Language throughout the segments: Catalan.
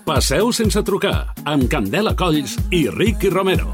Passeu sense trucar, amb Candela Colls i Ricky Romero.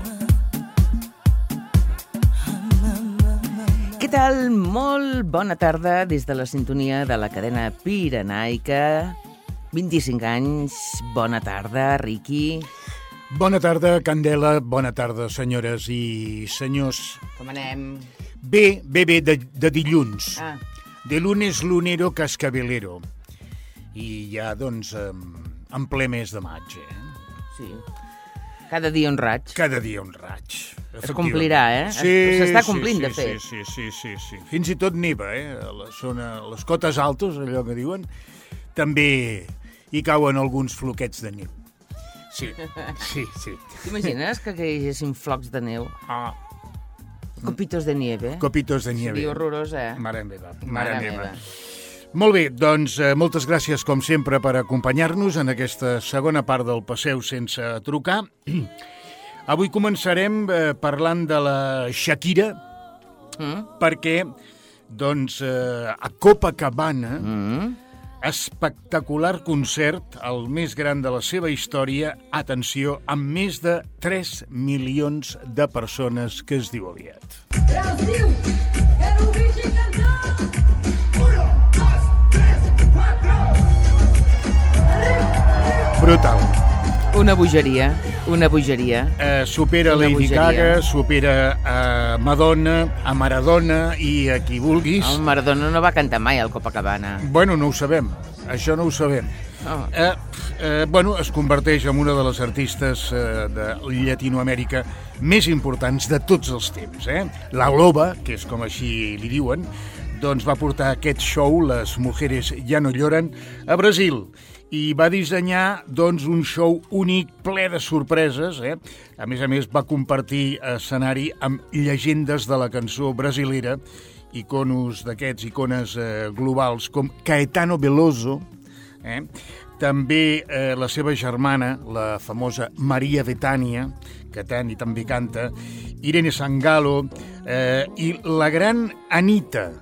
Què tal? Molt bona tarda des de la sintonia de la cadena pirenaica. 25 anys, bona tarda, Ricky. Bona tarda, Candela, bona tarda, senyores i senyors. Com anem? Bé, de dilluns. De lunes lunero cascabelero. I ja, doncs, en ple mes de maig, Sí. Cada dia un raig. Cada dia un raig. Es complirà, Sí, s'està complint, de fet. Sí. Fins i tot neva, a la zona, a les cotes altes, allò que diuen, també hi cauen alguns floquets de neu. Sí. T'imagines que caiguessin flocs de neu? Copitos de nieve. Copitos de nieve. Seria horrorós, Mare meva. Molt bé, doncs moltes gràcies, com sempre, per acompanyar-nos en aquesta segona part del Passeu sense trucar. Avui començarem parlant de la Shakira, perquè, doncs, a Copacabana, espectacular concert, el més gran de la seva història, atenció, amb més de 3 milions de persones, que es diu aviat. Brasil, quero ouvir te cantar! Brutal. Una bogeria. Supera Lady Gaga, supera a Madonna, a Maradona i a qui vulguis. El Maradona no va cantar mai al Copacabana. Bueno, no ho sabem. Això no ho sabem. Es converteix en una de les artistes de Llatinoamèrica més importants de tots els temps. La Loba, que és com així li diuen, doncs va portar aquest show, Les Mujeres Ya No Lloran, a Brasil. I va dissenyar, doncs, un show únic, ple de sorpreses. A més, va compartir escenari amb llegendes de la cançó brasilera, icones globals com Caetano Veloso, també la seva germana, la famosa Maria Bethânia, que tant i també canta, Irene Sangalo i la gran Anitta.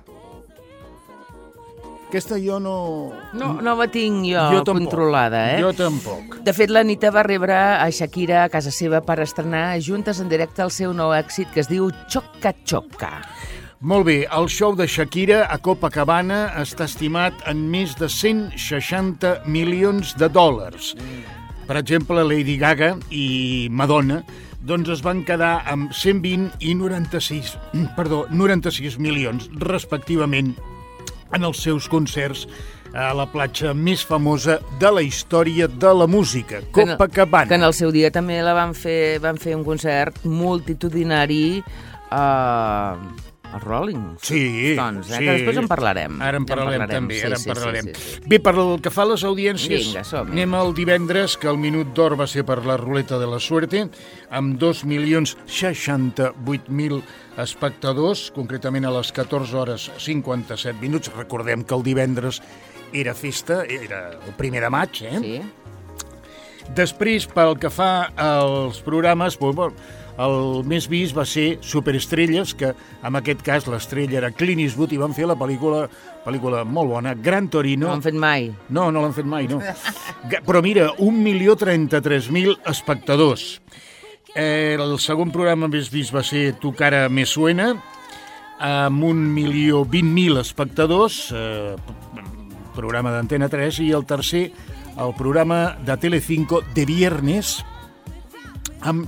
Aquesta jo no la tinc jo controlada, Jo tampoc. De fet, l'Anita va rebre a Shakira a casa seva per estrenar juntes en directe el seu nou èxit, que es diu Choca Choca. Molt bé, el show de Shakira a Copacabana està estimat en més de 160 milions de dòlars. Per exemple, Lady Gaga i Madonna doncs es van quedar amb 120 i 96 milions, respectivament, en els seus concerts a la platja més famosa de la història de la música, Copacabana. Que en el seu dia també van fer un concert multitudinari a Rolling Stones, sí. Que després en parlarem. Ara en parlarem també. Sí. Bé, per el que fa a les audiències, vinga, som-hi. Anem al divendres, que el minut d'or va ser per la ruleta de la suerte, amb 2.068.000 espectadors, concretament a les 14 hores 57 minuts. Recordem que el divendres era festa, era el 1 de maig, Sí. Després, pel que fa als programes, el més vist va ser Superestrelles, que en aquest cas l'estrella era Clint Eastwood, i van fer la pel·lícula molt bona, Gran Torino. No l'han fet mai. No l'han fet mai, no. Però mira, 1.033.000 espectadors. El segon programa més vist va ser Tu cara me suena, amb 1.020.000 espectadors, programa d'Antena 3, i el tercer, el programa de Telecinco de viernes, amb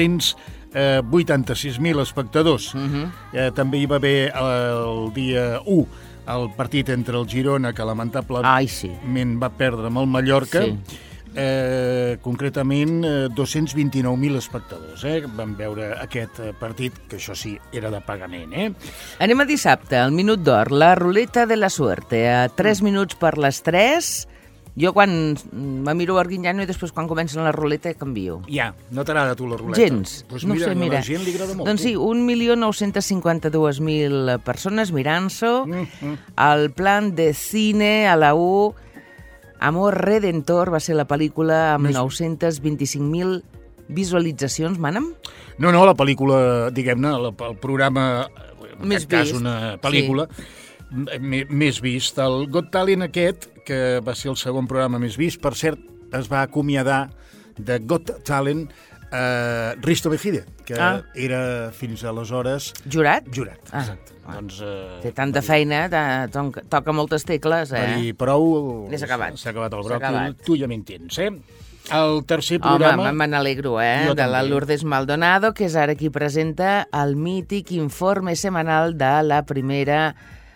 786.000 espectadors. També hi va haver el dia 1 el partit entre el Girona, que lamentablement va perdre amb el Mallorca, concretament 229.000 espectadors van veure aquest partit, que això sí, era de pagament. Anem a dissabte, al minut d'or, la ruleta de la suerte, a 3 minuts per les 3. Jo quan me miro Arguiñano i després quan comencen la ruleta canvio. Ja, no t'agrada tu la ruleta? Gens, pues no sé, mira. A la gent li agrada molt. Doncs sí, 1.952.000 persones mirant-s'ho. El plan de cine a la U, Amor Redentor, va ser la pel·lícula amb 925.000 visualitzacions, Manam? No, la pel·lícula, diguem-ne, el programa, en més aquest cas vist, una pel·lícula, més vist. El Got Talent aquest, que va ser el segon programa més vist, per cert, es va acomiadar de Got Talent Risto Mejide, que era fins aleshores... Jurat? Jurat, exacte. Doncs, té tanta feina, toca moltes tecles, Va dir, prou... S'ha acabat. S'ha acabat el bròquil, tu ja m'entens, El tercer programa... Home, me n'alegro, de la Lourdes Maldonado, que és ara qui presenta el mític informe setmanal de la primera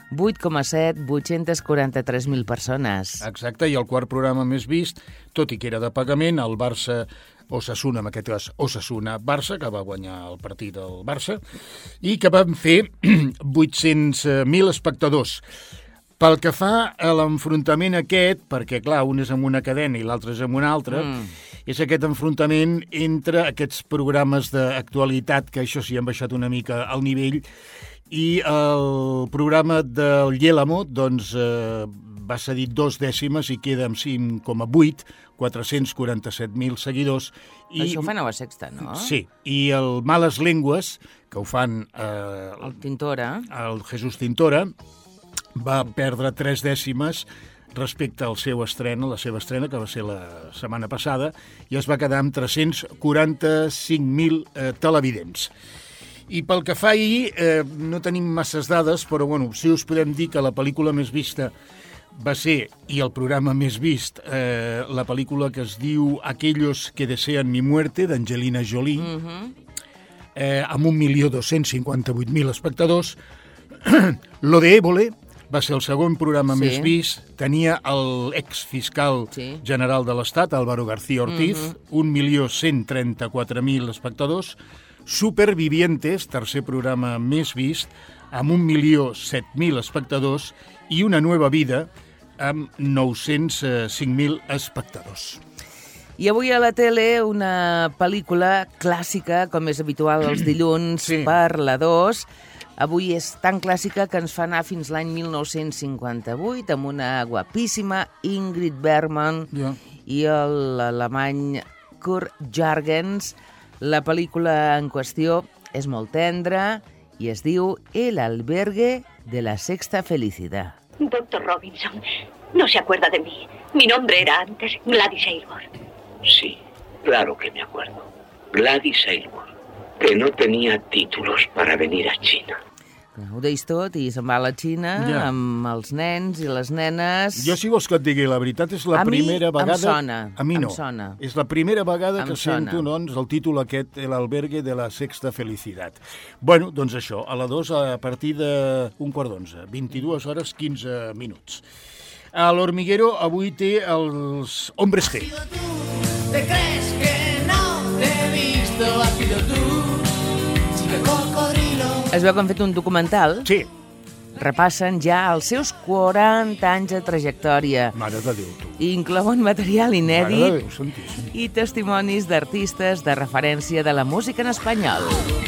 8,7, 843.000 persones. Exacte, i el quart programa més vist, tot i que era de pagament, el Barça Osasuna, en aquest cas Osasuna-Barça, que va guanyar el partit del Barça, i que van fer 800.000 espectadors. Pel que fa a l'enfrontament aquest, perquè, clar, un és amb una cadena i l'altre és amb una altra, és aquest enfrontament entre aquests programes d'actualitat, que això sí, han baixat una mica al nivell, i el programa del Yélamo, doncs, va cedir 2 dècimes i queda amb 5,8, 447.000 seguidors. Això ho fan a la Sexta, no? Sí, i el Males Llengües, que ho fan... el Tintora. El Jesús Tintora, va perdre 3 dècimes respecte al seu estrena, la seva estrena, que va ser la setmana passada, i es va quedar amb 345.000 televidents. I pel que fa ahir, no tenim masses dades, però bueno, sí us podem dir que la pel·lícula més vista va ser, i el programa més vist, la pel·lícula que es diu Aquellos que desean mi muerte, d'Angelina Jolie, amb 1.258.000 espectadors. Lo de Évole va ser el segon programa més vist, tenia l'exfiscal general de l'Estat, Álvaro García Ortiz, 1.134.000 espectadors. Supervivientes, tercer programa més vist, amb 1.007.000 espectadors, i Una nova vida, amb 905.000 espectadors. I avui a la tele una pel·lícula clàssica, com és habitual els dilluns, per la 2. Avui és tan clàssica que ens fa anar fins l'any 1958 amb una guapíssima Ingrid Bergman i l'alemany Kurt Jürgens. La pel·lícula en qüestió és molt tendra i es diu El albergue de la sexta felicidad. Doctor Robinson, no se acuerda de mí. Mi nombre era antes Gladys Aylmore. Sí, claro que me acuerdo. Gladys Aylmore, que no tenía títulos para venir a China. Ho deix tot i se'n va a la Xina amb els nens i les nenes. Jo, si vols que et digui la veritat, és la primera vegada... Em sona. A mi no. És la primera vegada que sento el títol aquest, El albergue de la sexta felicidad. Bueno, doncs això, a la 2 a partir d'un 11:15, 22:15. A l'Hormiguero avui té els Hombres G. ¿Te crees que no te he visto? Ha sido tú, chica cocodrilo. Es veu que han fet un documental. Sí. Repassen ja els seus 40 anys de trajectòria. Mare de Déu, tu. I inclouen material inèdit Mare de Déu, santíssim. I testimonis d'artistes de referència de la música en espanyol.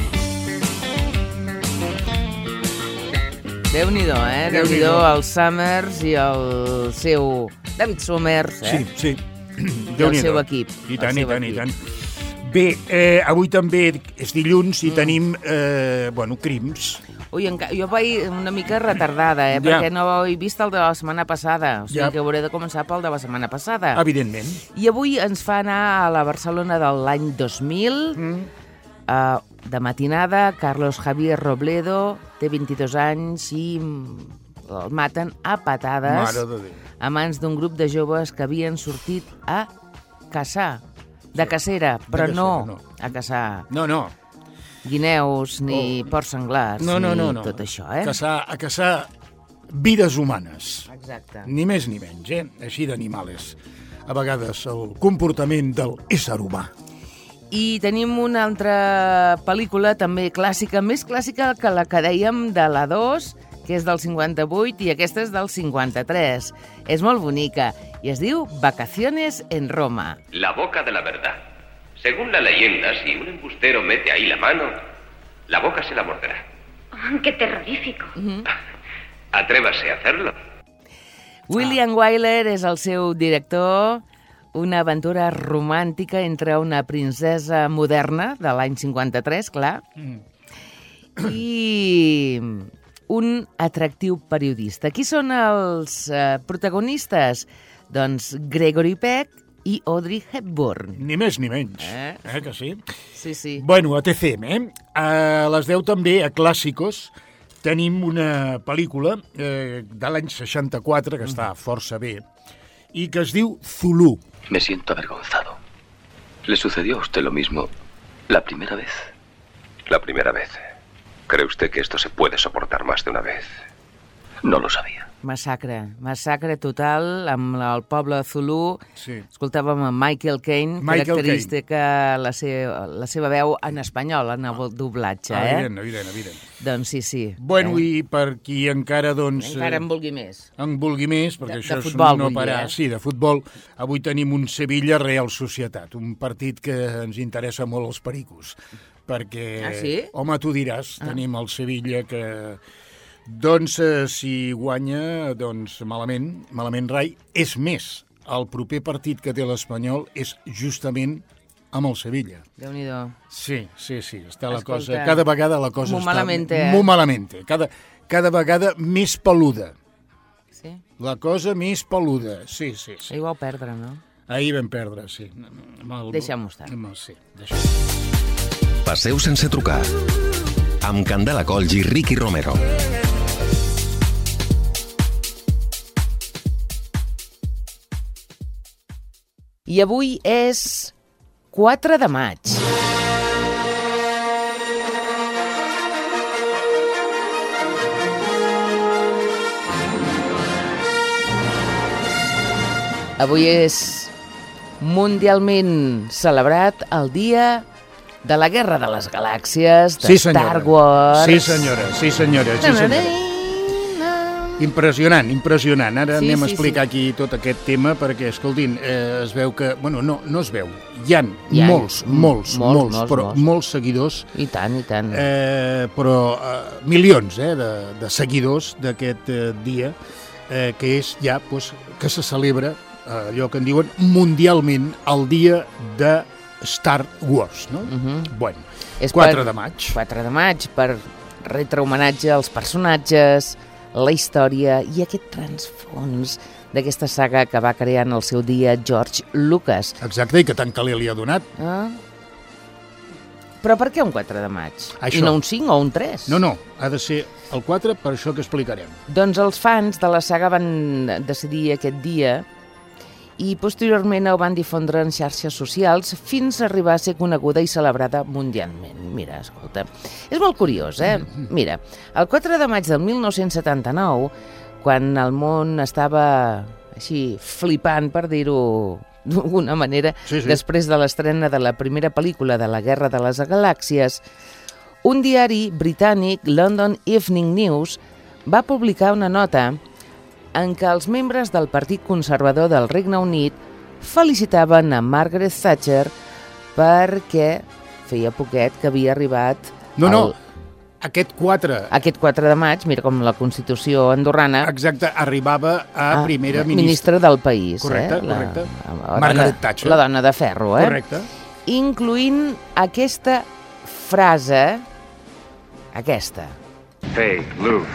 Déu-n'hi-do, Déu-n'hi-do, els Summers i el seu David Summers, Sí. I el seu equip. I tant, i tant, i tant. Bé, avui també és dilluns i tenim, crims. Ui, jo vaig una mica retardada, perquè no he vist el de la setmana passada. O sigui que hauré de començar pel de la setmana passada. Evidentment. I avui ens fa anar a la Barcelona de l'any 2000. De matinada, Carlos Javier Robledo té 22 anys i el maten a patades a mans d'un grup de joves que havien sortit a caçar. De cacera, però no a caçar guineus ni porcs senglars ni tot això, A caçar vides humanes. Exacte. Ni més ni menys, Així d'animales. A vegades el comportament del ésser humà. I tenim una altra pel·lícula també clàssica, més clàssica que la que dèiem de la 2, que és del 58, i aquesta és del 53. És molt bonica i es diu Vacaciones en Roma. La boca de la verdad. Según la leyenda, si un embustero mete ahí la mano, la boca se la morderá. Oh, ¡qué terrorífico! Atrévase a hacerlo. William Wyler és el seu director, una aventura romàntica entre una princesa moderna de l'any 53, clar, i un atractiu periodista. Qui són els protagonistes? Doncs Gregory Peck i Audrey Hepburn. Ni més ni menys. Que sí? Sí. Bueno, a TCM, a les 10 també, a Clàssicos, tenim una pel·lícula de l'any 64, que està força bé, i que es diu Zulu. Me siento avergonzado. ¿Le sucedió a usted lo mismo la primera vez? La primera vez. ¿Cree usted que esto se puede soportar más de una vez? No lo sabía. Massacre total amb el poble Zulu. Sí. Escoltàvem a Michael Caine, característica la seva veu en espanyol, en el doblatge. Evident. Doncs sí. Bueno, i per qui encara, doncs... Encara en vulgui més. En vulgui més, perquè això és futbol, no parar. Sí, de futbol. Avui tenim un Sevilla Real Societat, un partit que ens interessa molt als pericos. Perquè, sí? Home, tu diràs, tenim el Sevilla que... Doncs, si guanya, doncs malament rai. És més, el proper partit que té l'Espanyol és justament amb el Sevilla. Déu-n'hi-do. Sí, està la cosa... Cada vegada la cosa està... Molt malament. Cada vegada més peluda. Sí? La cosa més peluda, sí. Ahir vau perdre, no? Ahir vam perdre, sí. Deixem-ho estar. Sí, deixem-ho. Passeu sense trucar. Amb Candela Colls i Ricky Romero. I avui és 4 de maig. Avui és mundialment celebrat el dia de la Guerra de les Galàxies, de Star Wars. Sí, senyora. Impressionant. Ara anem a explicar aquí tot aquest tema perquè, escoltin, es veu que... Bueno, no es veu. Hi ha molts seguidors. I tant. Però milions de seguidors d'aquest dia, que és ja que se celebra allò que en diuen mundialment el dia de Star Wars, no? Bueno, 4 de maig. 4 de maig, per retre homenatge als personatges, la història i aquest transfons d'aquesta saga que va crear en el seu dia George Lucas. Exacte, i que tant caler li ha donat. Però per què un 4 de maig? Això. I no un 5 o un 3? No, ha de ser el 4 per això que explicarem. Doncs els fans de la saga van decidir aquest dia i posteriorment el van difondre en xarxes socials fins a arribar a ser coneguda i celebrada mundialment. Mira, escolta, és molt curiós, Mira, el 4 de maig del 1979, quan el món estava així flipant, per dir-ho d'alguna manera, després de l'estrena de la primera pel·lícula de la Guerra de les Galàxies, un diari britànic, London Evening News, va publicar una nota en què els membres del Partit Conservador del Regne Unit felicitaven a Margaret Thatcher perquè feia poquet que havia arribat... Aquest 4... Aquest 4 de maig, mira com la Constitució andorrana... Exacte, arribava a primera ministra del país. Correcte. Margaret Thatcher. La dona de ferro, Correcte. Incloent aquesta frase... Aquesta. Hey, Luke.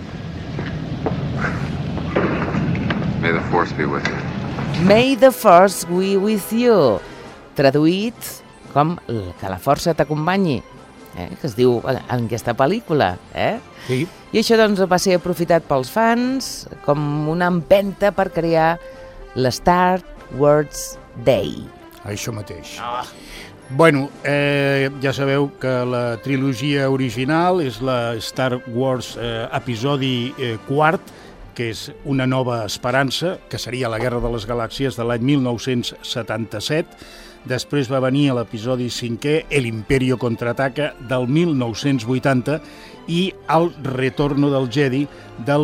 May the Force be with you. May the Force be with you. Traduït com que la força t'acompanyi, que es diu en aquesta pel·lícula. Sí. I això doncs va ser aprofitat pels fans com una empenta per crear l'Star Wars Day. Això mateix. Bueno, ja sabeu que la trilogia original és la Star Wars episodi 4, que és Una nova esperança, que seria la Guerra de les Galàxies de l'any 1977. Després va venir l'episodi 5è, El Imperio contraataca, del 1980, i El retorno del Jedi, del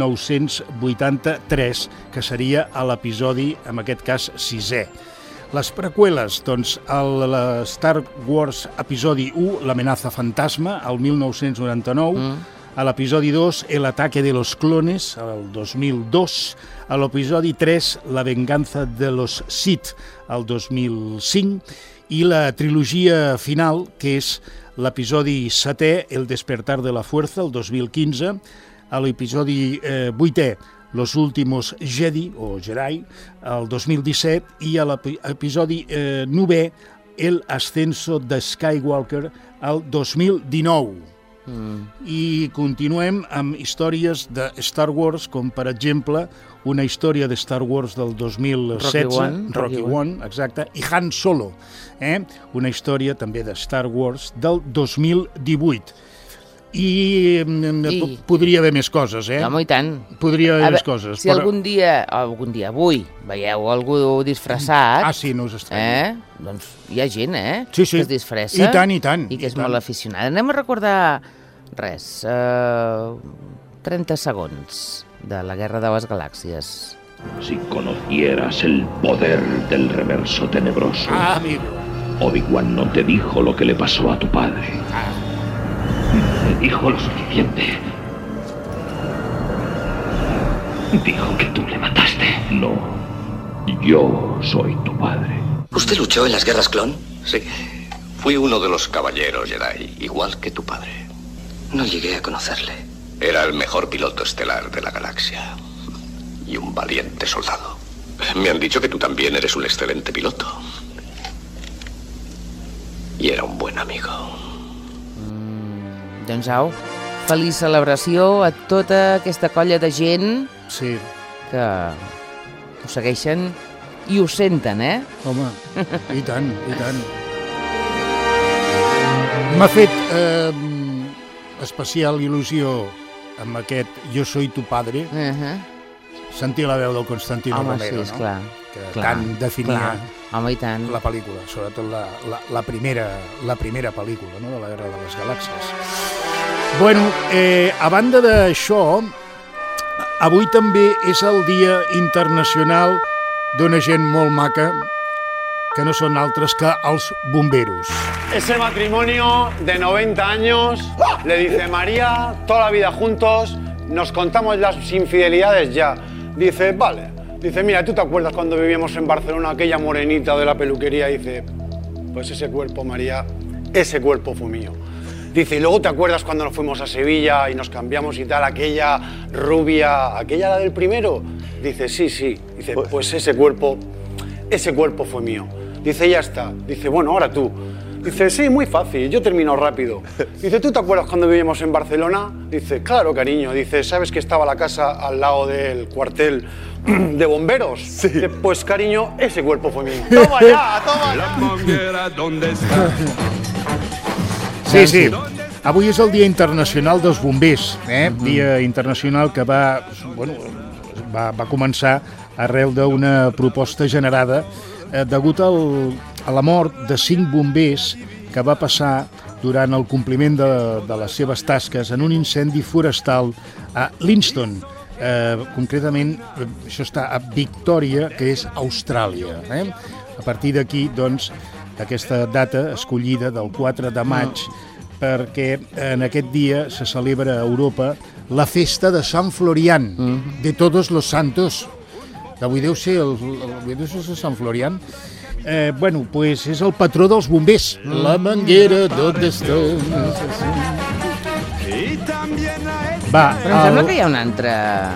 1983, que seria l'episodi, en aquest cas, 6è. Les preqüeles, doncs, el Star Wars episodi 1, L'amenaza fantasma, el 1999, a l'episodi 2, El ataque de los clones, el 2002, a l'episodi 3, La venganza de los Sith, el 2005, i la trilogia final, que és l'episodi 7è, El despertar de la fuerza, el 2015, a l'episodi 8è, Los Últimos Jedi, o Jedi, el 2017, i a l'episodi 9è, El Ascenso de Skywalker, el 2019. I continuem amb històries de Star Wars, com per exemple una història de Star Wars del 2016, Rocky One, exacte, i Han Solo, una història també de Star Wars del 2018. I podria haver més coses, Home, i tant. Podria haver més coses. Si algun dia, avui, veieu algú disfressat... sí, no us estrany. Doncs hi ha gent, que es disfressa. I tant, i tant. I que és molt aficionada. Anem a recordar, 30 segons de la Guerra de les Galàxies. Si conocieras el poder del reverso tenebroso, amigo. Obi-Wan no te dijo lo que le pasó a tu padre. Me dijo lo suficiente. Dijo que tú le mataste. No, yo soy tu padre. ¿Usted luchó en las guerras clon? Sí. Fui uno de los caballeros Jedi, igual que tu padre. No llegué a conocerle. Era el mejor piloto estelar de la galaxia. Y un valiente soldado. Me han dicho que tú también eres un excelente piloto. I era un buen amigo. Doncs au, feliç celebració a tota aquesta colla de gent que ho segueixen i ho senten, Home, i tant, i tant. M'ha fet especial il·lusió amb aquest Jo soy tu padre, sentir la veu del Constantino Romero, sí, clar. Que tant definia Home, i tant. la pel·lícula, sobretot la primera pel·lícula, no?, de la Guerra de les Galàxies. Bueno, a banda d'això, avui també és el Dia Internacional d'una gent molt maca, que no són altres que els bomberos. Ese matrimonio de 90 años le dice María, toda la vida juntos, nos contamos las infidelidades ya. Dice, vale. Dice, mira, ¿tú te acuerdas cuando vivíamos en Barcelona, aquella morenita de la peluquería? Dice, pues ese cuerpo, María, ese cuerpo fue mío. Dice, y luego te acuerdas cuando nos fuimos a Sevilla y nos cambiamos y tal, aquella rubia, aquella la del primero. Dice, sí. Dice, pues ese cuerpo fue mío. Dice, ya está. Dice, bueno, ahora tú. Dice, sí, muy fácil, yo termino rápido. Dice, ¿tú te acuerdas cuando vivíamos en Barcelona? Dice, claro, cariño. Dice, ¿sabes que estaba la casa al lado del cuartel de bomberos? Sí. Dice, pues, cariño, ese cuerpo fue mío. ¡Toma ya, toma ya! La manguera, ¿dónde está? Sí. Avui és el Dia Internacional dels Bombers, Dia internacional que va començar arrel d'una proposta generada degut a la mort de 5 bombers que va passar durant el compliment de les seves tasques en un incendi forestal a Livingston. Concretament, això està a Victòria, que és Austràlia. A partir d'aquí, doncs, aquesta data escollida del 4 de maig, perquè en aquest dia se celebra a Europa la festa de Sant Florian, de Todos los Santos. Avui deu ser Sant Florian. Bueno, pues és el patró dels bombers. La manguera, ¿dónde está? Va, però em sembla que hi ha un altre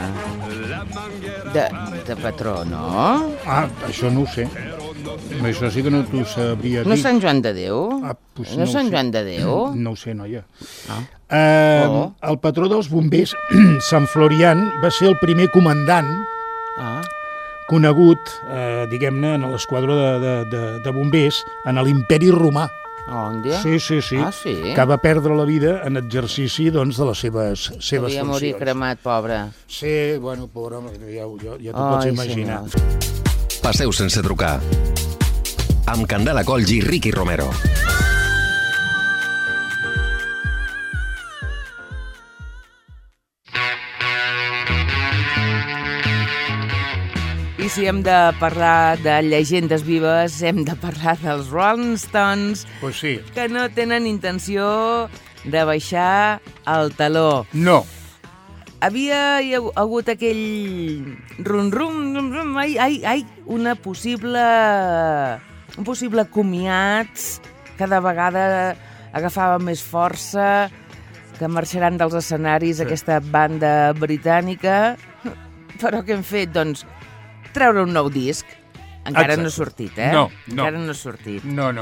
de patró, no? Això no ho sé. Això sí que no t'ho sabria dir. No Sant Joan de Déu? No Sant Joan de Déu? No ho sé, noia. El patró dels bombers, Sant Florian, va ser el primer comandant conegut, diguem-ne, en l'esquadró de bombers en l'Imperi Romà. Sí. Que va perdre la vida en exercici, doncs, de les seves funcions. Devia morir cremat, pobre. Sí, bueno, pobre, ja t'ho pots imaginar. Passeu sense trucar. Amb Candela Coll i Ricky Romero. I si hem de parlar de llegendes vives, hem de parlar dels Rolling Stones, que no tenen intenció de baixar el taló. No. Havia hagut aquell rum-rum, un possible comiat, cada vegada agafava més força, que marxaran dels escenaris aquesta banda britànica. Però què hem fet? Doncs treure un nou disc. Encara no ha sortit, No. Encara no ha sortit. No,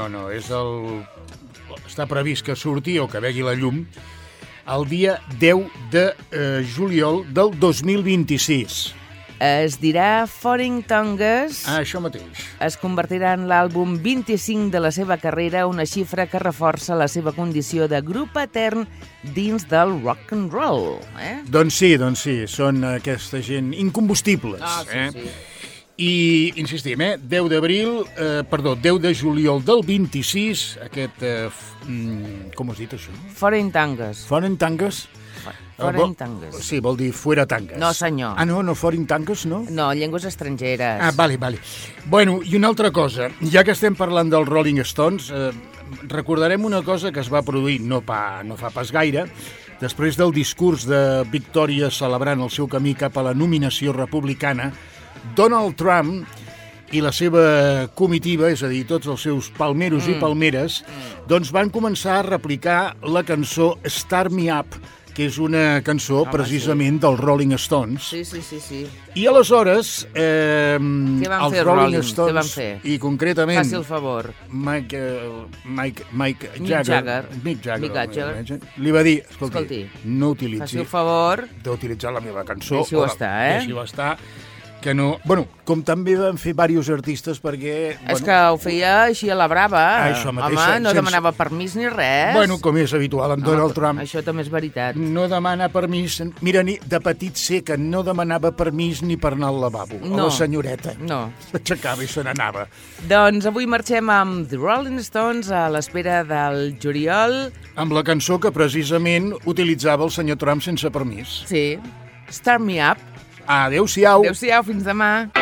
està previst que surti o que vegi la llum el dia 10 de juliol del 2026. Es dirà Foreign Tongues. Això mateix. Es convertirà en l'àlbum 25 de la seva carrera, una xifra que reforça la seva condició de grup etern dins del rock and roll. Doncs sí, són aquesta gent incombustibles. Sí. I insistim, 10 de juliol del 26, aquest... com has dit, això? Foreign Tongues. Foreign Tongues? Foreign Tongues. Sí, vol dir fuera tangues. No, senyor. No, Foreign Tongues, no? No, llengües estrangeres. Vale. Bueno, i una altra cosa. Ja que estem parlant dels Rolling Stones, recordarem una cosa que es va produir no fa pas gaire, després del discurs de Victòria celebrant el seu camí cap a la nominació republicana. Donald Trump i la seva comitiva, és a dir, tots els seus palmeros i palmeres, doncs van començar a replicar la cançó Start Me Up, que és una cançó precisament dels Rolling Stones. Sí. I aleshores, què van els fer Rolling Què Stones, van fer? i concretament... Faci el favor. Mick Jagger, li va dir, escolti, no utilitzi... Faci el favor. D'utilitzar la meva cançó. Deixi-ho estar, Deixi-ho estar. Que no... Bueno, com també van fer diversos artistes perquè... És que ho feia així a la brava. Això mateix. Home, no demanava permís ni res. Bueno, com és habitual amb Donald Trump. Això també és veritat. No demana permís. Mira, de petit sé que no demanava permís ni per anar al lavabo. No. A la senyoreta. No. S'aixecava i se n'anava. Doncs avui marxem amb The Rolling Stones a l'espera del juliol. Amb la cançó que precisament utilitzava el senyor Trump sense permís. Sí. Start Me Up. Adéu-siau. Adéu-siau, fins demà.